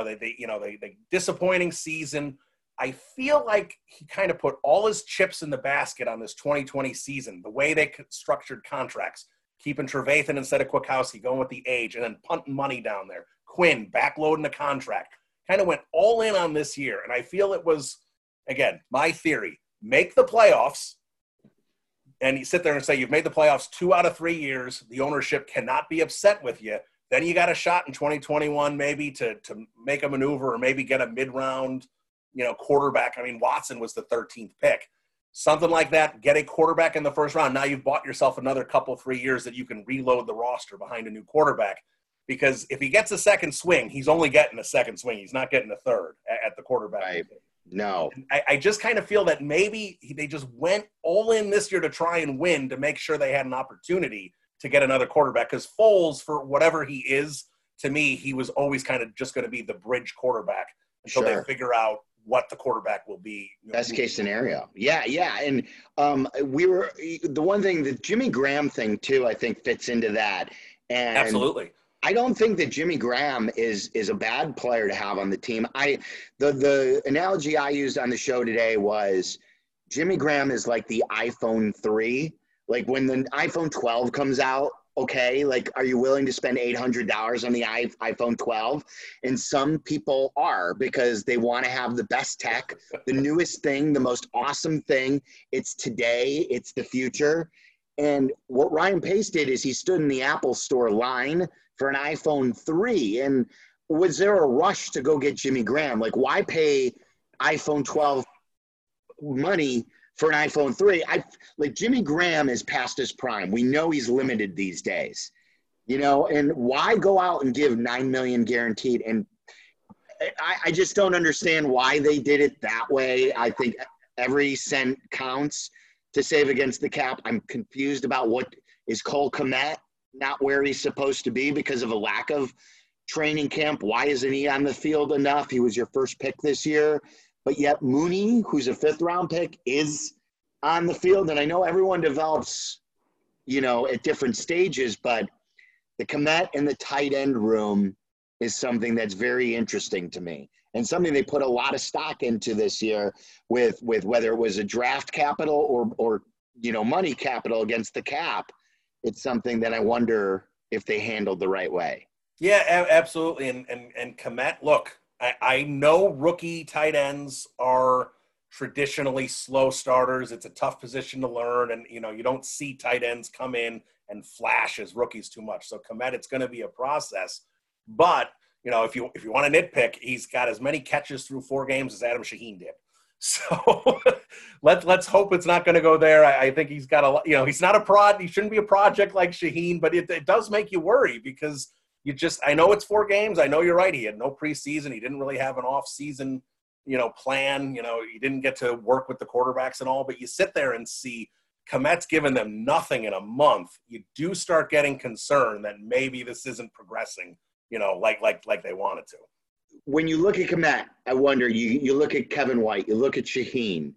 they disappointing season. I feel like he kind of put all his chips in the basket on this 2020 season, the way they structured contracts, keeping Trevathan instead of Kwiatkowski, going with the age, and then punting money down there. Quinn backloading the contract. kind of went all in on this year. And I feel it was, again, my theory, make the playoffs. And you sit there and say, you've made the playoffs 2 out of 3 years. The ownership cannot be upset with you. Then you got a shot in 2021 maybe to make a maneuver or maybe get a mid-round, quarterback. I mean, Watson was the 13th pick. Something like that, get a quarterback in the first round. Now you've bought yourself another 3 years that you can reload the roster behind a new quarterback. Because if he gets a second swing, he's only getting a second swing. He's not getting a third at the quarterback. Right. No. I just kind of feel that maybe they just went all in this year to try and win to make sure they had an opportunity to get another quarterback. Because Foles, for whatever he is, to me, he was always kind of just going to be the bridge quarterback until they figure out what the quarterback will be. Best case scenario. Yeah. And the one thing, the Jimmy Graham thing too, I think fits into that. And absolutely. I don't think that Jimmy Graham is a bad player to have on the team. The analogy I used on the show today was Jimmy Graham is like the iPhone 3. Like when the iPhone 12 comes out, okay, like are you willing to spend $800 on the iPhone 12? And some people are, because they want to have the best tech, the newest thing, the most awesome thing. It's today, it's the future. And what Ryan Pace did is he stood in the Apple store line for an iPhone 3. And was there a rush to go get Jimmy Graham? Like, why pay iPhone 12 money for an iPhone 3? Like Jimmy Graham is past his prime. We know he's limited these days, and why go out and give $9 million guaranteed? And I just don't understand why they did it that way. I think every cent counts to save against the cap. I'm confused about what is Cole Kmet not where he's supposed to be because of a lack of training camp. Why isn't he on the field enough? He was your first pick this year, but yet Mooney, who's a 5th round pick, is on the field. And I know everyone develops, at different stages, but the Kmet and the tight end room is something that's very interesting to me, and something they put a lot of stock into this year with whether it was a draft capital or money capital against the cap. It's something that I wonder if they handled the right way. Yeah, absolutely. And Kmet, look, I know rookie tight ends are traditionally slow starters. It's a tough position to learn. And, you don't see tight ends come in and flash as rookies too much. So Kmet, it's going to be a process. But, if you want to nitpick, he's got as many catches through 4 games as Adam Shaheen did. So let's hope it's not going to go there. I think he's got he's not a prod. He shouldn't be a project like Shaheen, but it does make you worry because I know it's 4 games. I know you're right. He had no preseason. He didn't really have an off season, plan. He didn't get to work with the quarterbacks and all, but you sit there and see Kmet's given them nothing in a month. You do start getting concerned that maybe this isn't progressing, like they want it to. When you look at Kmet, I wonder, you look at Kevin White, you look at Shaheen,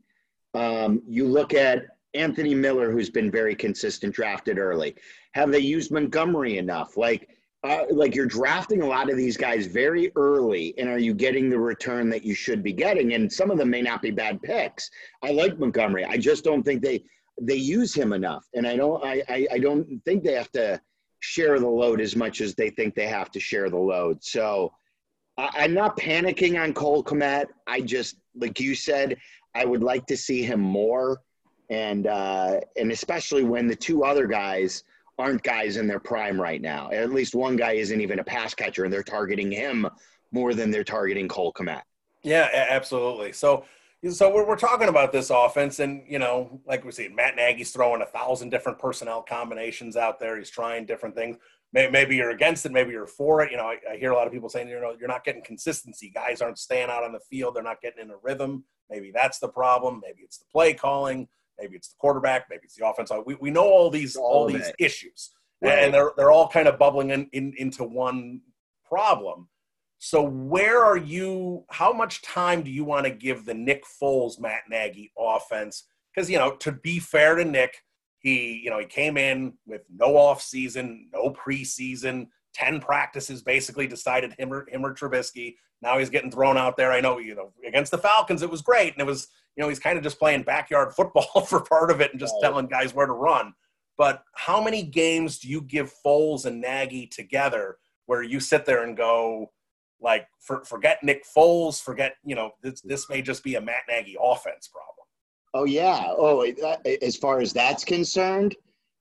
you look at Anthony Miller, who's been very consistent, drafted early. Have they used Montgomery enough? Like you're drafting a lot of these guys very early, and are you getting the return that you should be getting? And some of them may not be bad picks. I like Montgomery. I just don't think they use him enough. And I don't think they have to share the load as much as they think they have to share the load. So I'm not panicking on Cole Kmet. I just, like you said, I would like to see him more. And especially when the 2 other guys aren't guys in their prime right now. At least one guy isn't even a pass catcher, and they're targeting him more than they're targeting Cole Kmet. Yeah, absolutely. So we're talking about this offense, and, like we see, Matt Nagy's throwing 1,000 different personnel combinations out there. He's trying different things. Maybe you're against it. Maybe you're for it. I hear a lot of people saying, you're not getting consistency. Guys aren't staying out on the field. They're not getting in a rhythm. Maybe that's the problem. Maybe it's the play calling. Maybe it's the quarterback. Maybe it's the offense. We know all these issues, right? And they're all kind of bubbling into one problem. So where are you? How much time do you want to give the Nick Foles, Matt Nagy offense? Because, to be fair to Nick, he came in with no off season, no preseason, 10 practices, basically decided him or Trubisky. Now he's getting thrown out there. I know, against the Falcons, it was great. And it was, he's kind of just playing backyard football for part of it and just telling guys where to run. But how many games do you give Foles and Nagy together where you sit there and go, Like, forget Nick Foles, forget, this may just be a Matt Nagy offense problem. Oh, yeah. As far as that's concerned,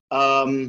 I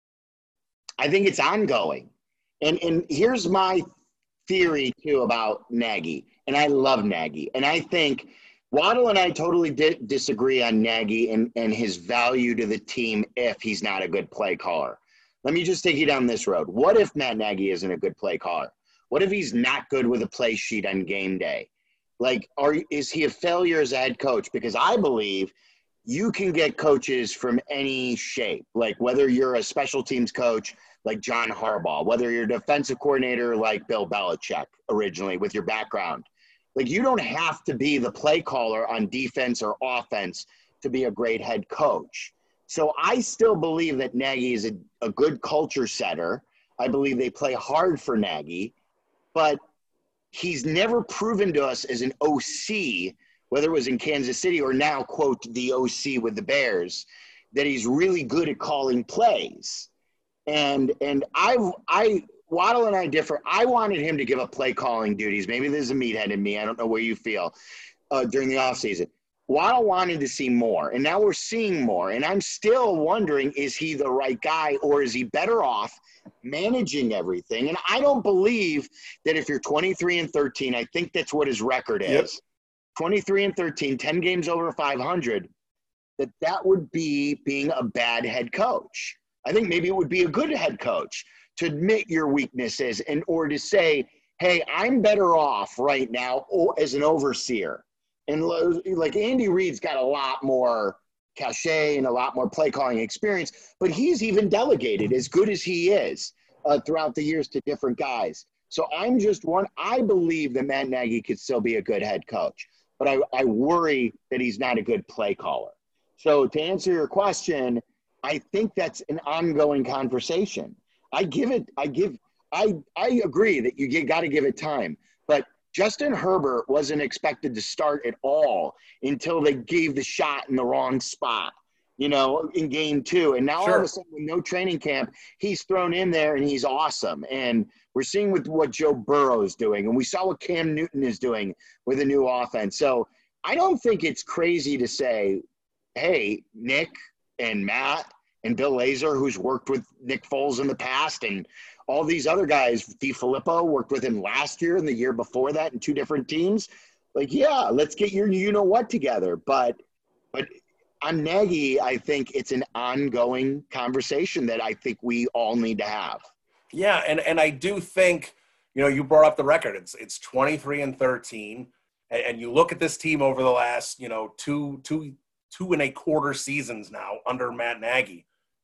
think it's ongoing. And here's my theory, too, about Nagy. And I love Nagy. And I think Waddle and I totally disagree on Nagy and his value to the team if he's not a good play caller. Let me just take you down this road. What if Matt Nagy isn't a good play caller? What if he's not good with a play sheet on game day? Like, is he a failure as a head coach? Because I believe you can get coaches from any shape, like whether you're a special teams coach like John Harbaugh, whether you're a defensive coordinator like Bill Belichick originally with your background. Like, you don't have to be the play caller on defense or offense to be a great head coach. So I still believe that Nagy is a good culture setter. I believe they play hard for Nagy, but he's never proven to us as an OC, whether it was in Kansas City or now, quote, the OC with the Bears, that he's really good at calling plays. And Waddle and I differ. I wanted him to give up play calling duties. Maybe there's a meathead in me. I don't know where you feel during the offseason. Waddle wanted to see more, and now we're seeing more. And I'm still wondering, is he the right guy, or is he better off managing everything? And I don't believe that if you're 23-13, I think that's what his record is. Yep. 23-13, 10 games over 500, that would be being a bad head coach. I think maybe it would be a good head coach to admit your weaknesses or to say, hey, I'm better off right now as an overseer. And like Andy Reid's got a lot more cachet and a lot more play calling experience, but he's even delegated as good as he is throughout the years to different guys. So I believe that Matt Nagy could still be a good head coach, but I worry that he's not a good play caller. So to answer your question, I think that's an ongoing conversation. I agree that you got to give it time, but Justin Herbert wasn't expected to start at all until they gave the shot in the wrong spot, in game 2. And now all of a sudden, with no training camp, he's thrown in there and he's awesome. And we're seeing with what Joe Burrow is doing, and we saw what Cam Newton is doing with a new offense. So I don't think it's crazy to say, hey, Nick and Matt and Bill Lazor, who's worked with Nick Foles in the past, and all these other guys, DeFilippo worked with him last year and the year before that in 2 different teams. Like, yeah, let's get your you-know-what together. But on Nagy, I think it's an ongoing conversation that I think we all need to have. Yeah, and I do think, you brought up the record. It's 23-13, and you look at this team over the last, 2 2.25 seasons now under Matt Nagy.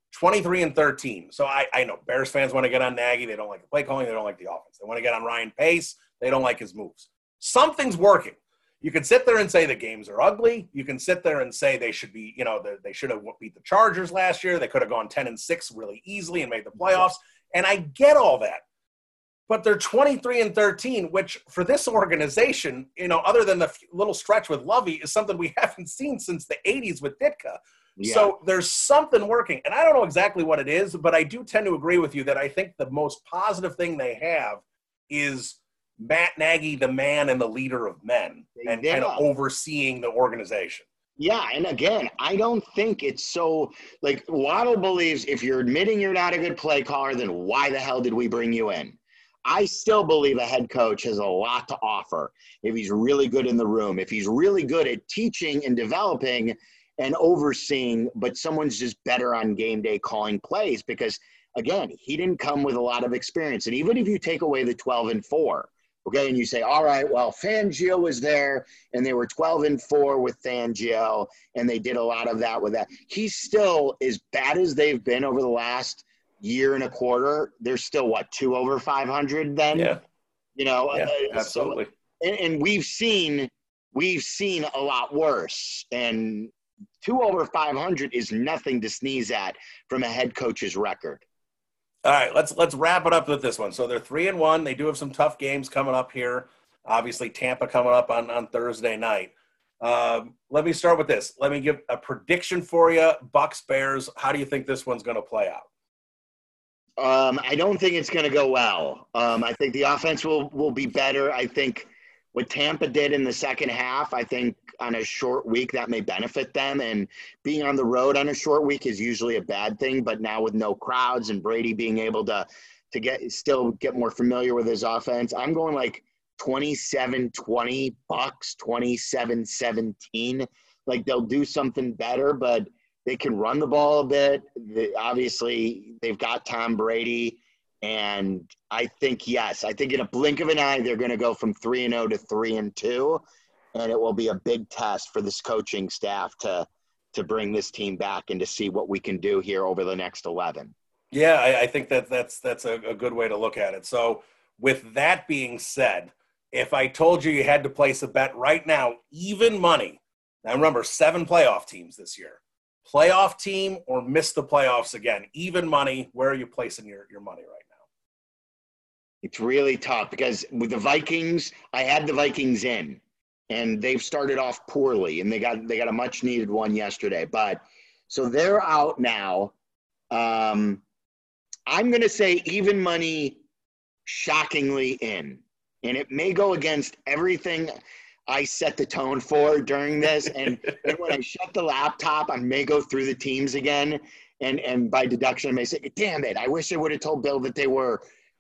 23-13. So I know Bears fans want to get on Nagy. They don't like the play calling. They don't like the offense. They want to get on Ryan Pace. They don't like his moves. Something's working. You can sit there and say the games are ugly. You can sit there and say they should be, they should have beat the Chargers last year. They could have gone 10-6 really easily and made the playoffs. And I get all that. But they're 23-13, which for this organization, other than the little stretch with Lovey, is something we haven't seen since the 80s with Ditka. Yeah. So there's something working. And I don't know exactly what it is, but I do tend to agree with you that I think the most positive thing they have is Matt Nagy, the man and the leader of men, and kind of overseeing the organization. Yeah, and again, I don't think it's so – like Waddle believes if you're admitting you're not a good play caller, then why the hell did we bring you in? I still believe a head coach has a lot to offer if he's really good in the room, if he's really good at teaching and developing and overseeing, but someone's just better on game day calling plays because, again, he didn't come with a lot of experience. And even if you take away the 12-4, okay, and you say, all right, well, Fangio was there, and they were 12-4 with Fangio, and they did a lot of that with that. He's still, as bad as they've been over the last year and a quarter, they're still, 2 over 500 then? Yeah. Yeah, absolutely. So, and we've seen a lot worse, and 2 over 500 is nothing to sneeze at from a head coach's record. All right, let's wrap it up with this one. So they're 3-1. They do have some tough games coming up here. Obviously, Tampa coming up on Thursday night. Let me start with this. Let me give a prediction for you. Bucs Bears. How do you think this one's going to play out? I don't think it's going to go well. I think the offense will be better. I think what Tampa did in the second half, I think on a short week that may benefit them. And being on the road on a short week is usually a bad thing. But now with no crowds and Brady being able to get more familiar with his offense, I'm going like 27-20 Bucks, 27-17. Like they'll do something better, but they can run the ball a bit. Obviously, they've got Tom Brady. And I think in a blink of an eye, they're going to go from 3-0 to 3-2. And it will be a big test for this coaching staff to bring this team back and to see what we can do here over the next 11. Yeah, I think that's a good way to look at it. So with that being said, if I told you had to place a bet right now, even money, now remember 7 playoff teams this year, playoff team or miss the playoffs again, even money, where are you placing your money right now? It's really tough because with the Vikings, I had the Vikings in, and they've started off poorly, and they got a much needed one yesterday. But so they're out now. I'm going to say even money, shockingly in, and it may go against everything I set the tone for during this. And when I shut the laptop, I may go through the teams again, and by deduction, I may say, "Damn it! I wish I would have told Bill that they were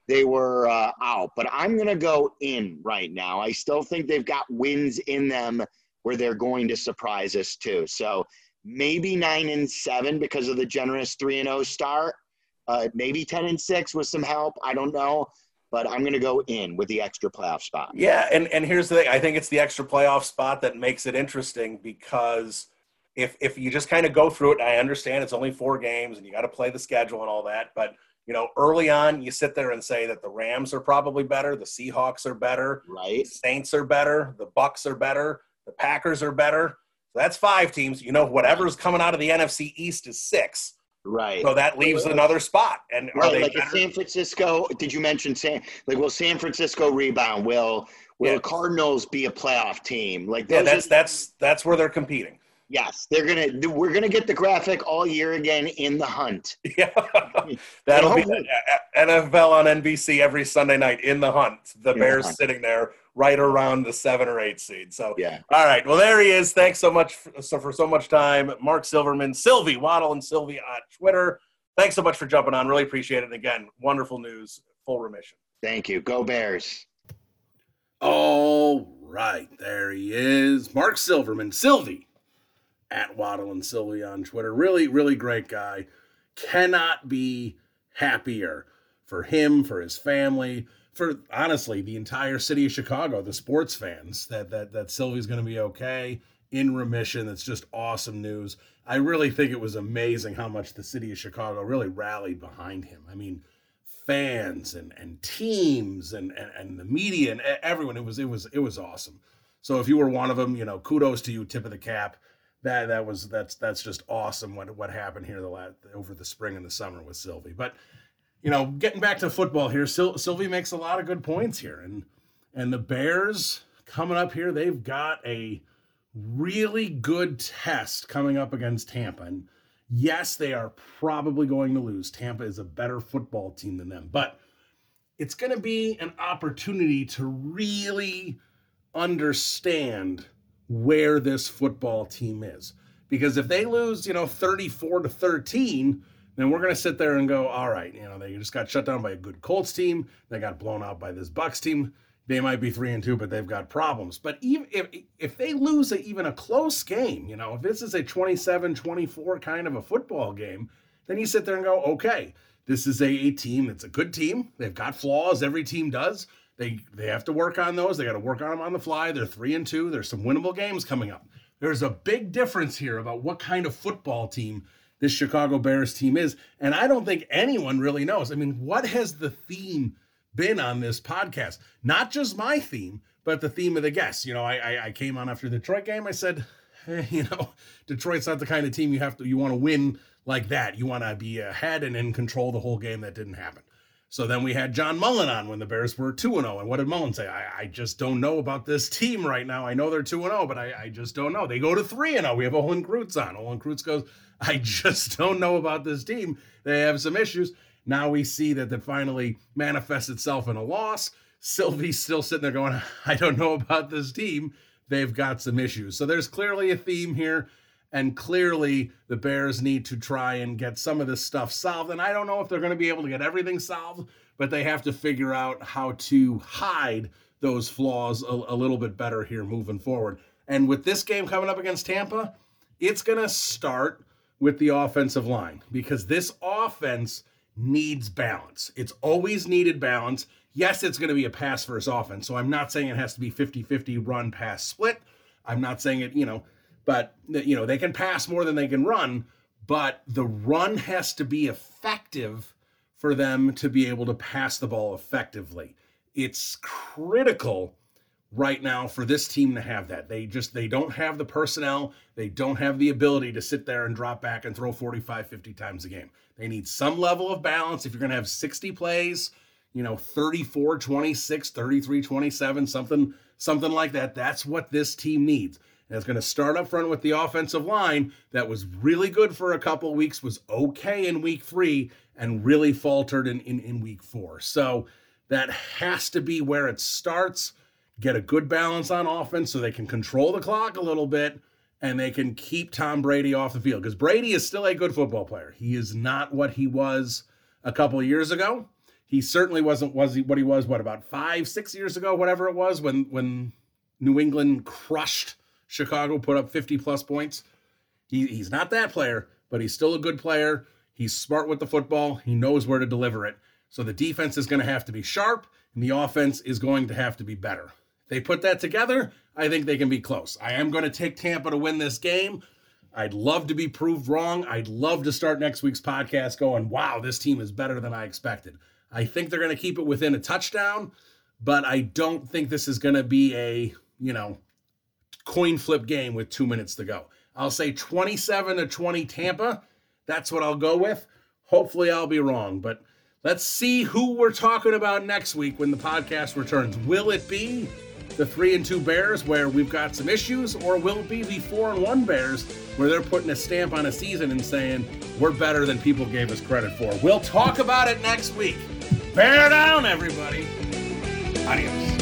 out." But I'm going to go in right now. I still think they've got wins in them where they're going to surprise us too. So maybe 9-7 because of the generous 3-0 start. Maybe 10-6 with some help. I don't know. But I'm going to go in with the extra playoff spot. Yeah, and here's the thing. I think it's the extra playoff spot that makes it interesting because if you just kind of go through it, I understand it's only 4 games and you got to play the schedule and all that. But, early on, you sit there and say that the Rams are probably better, the Seahawks are better, right? The Saints are better, the Bucks are better, the Packers are better. So that's 5 teams. Whatever's coming out of the NFC East is 6. Right. So that leaves another spot. And are they like better? San Francisco? Did you mention will San Francisco rebound? Will the Cardinals be a playoff team? That's where they're competing. Yes, we're gonna get the graphic all year again in the hunt. Yeah, that'll be NFL on NBC every Sunday night in the hunt. The Bears sitting there right around the 7 or 8 seed. So yeah. All right. Well, there he is. Thanks so much for so much time, Mark Silverman, Silvy Waddle, and Silvy on Twitter. Thanks so much for jumping on. Really appreciate it. And again, wonderful news. Full remission. Thank you. Go Bears. All right, there he is, Mark Silverman, Silvy. At Waddle and Silvy on Twitter. Really, really great guy. Cannot be happier for him, for his family, for honestly the entire city of Chicago, the sports fans, that Silvy's going to be okay, in remission. That's just awesome news. I really think it was amazing how much the city of Chicago really rallied behind him. I mean, fans and teams and the media and everyone. It was awesome. So if you were one of them, kudos to you, tip of the cap. That's just awesome what happened here over the spring and the summer with Silvy. But getting back to football here, Silvy makes a lot of good points here, and the Bears coming up here, they've got a really good test coming up against Tampa. And yes, they are probably going to lose. Tampa is a better football team than them, but it's going to be an opportunity to really understand where this football team is. Because if they lose, 34-13, then we're going to sit there and go, all right, they just got shut down by a good Colts team. They got blown out by this Bucks team. They might be 3-2, but they've got problems. But even if they lose even a close game, if this is a 27-24 kind of a football game, then you sit there and go, okay, this is a team that's a good team. They've got flaws. Every team does. They have to work on those. They got to work on them on the fly. They're 3-2. There's some winnable games coming up. There's a big difference here about what kind of football team this Chicago Bears team is. And I don't think anyone really knows. I mean, what has the theme been on this podcast? Not just my theme, but the theme of the guests. I came on after the Detroit game. I said, hey, Detroit's not the kind of team you want to win like that. You want to be ahead and in control the whole game. That didn't happen. So then we had John Mullen on when the Bears were 2-0. And what did Mullen say? I just don't know about this team right now. I know they're 2-0, but I just don't know. They go to 3-0. We have Olin Kreutz on. Olin Kreutz goes, I just don't know about this team. They have some issues. Now we see that finally manifests itself in a loss. Sylvie's still sitting there going, I don't know about this team. They've got some issues. So there's clearly a theme here, and clearly the Bears need to try and get some of this stuff solved. And I don't know if they're going to be able to get everything solved, but they have to figure out how to hide those flaws a little bit better here moving forward. And with this game coming up against Tampa, it's going to start with the offensive line, because this offense needs balance. It's always needed balance. Yes, it's going to be a pass first offense. So I'm not saying it has to be 50-50 run pass split. I'm not saying it, but they can pass more than they can run, but the run has to be effective for them to be able to pass the ball effectively. It's critical right now for this team to have that. They don't have the personnel. They don't have the ability to sit there and drop back and throw 45, 50 times a game. They need some level of balance. If you're going to have 60 plays, 34, 26, 33, 27, something like that. That's what this team needs. And it's going to start up front with the offensive line that was really good for a couple of weeks, was okay in week 3, and really faltered in week 4. So that has to be where it starts. Get a good balance on offense so they can control the clock a little bit and they can keep Tom Brady off the field, because Brady is still a good football player. He is not what he was a couple of years ago. He certainly wasn't what he was, about 5-6 years ago, whatever it was, when New England crushed Chicago, put up 50-plus points. He's not that player, but he's still a good player. He's smart with the football. He knows where to deliver it. So the defense is going to have to be sharp, and the offense is going to have to be better. They put that together, I think they can be close. I am going to take Tampa to win this game. I'd love to be proved wrong. I'd love to start next week's podcast going, wow, this team is better than I expected. I think they're going to keep it within a touchdown, but I don't think this is going to be a, coin flip game with 2 minutes to go. I'll say 27-20 Tampa. That's what I'll go with. Hopefully I'll be wrong, but let's see who we're talking about next week when the podcast returns. Will it be the 3-2 Bears where we've got some issues, or will it be the 4-1 Bears where they're putting a stamp on a season and saying we're better than people gave us credit for? We'll talk about it next week. Bear down, everybody. Adios.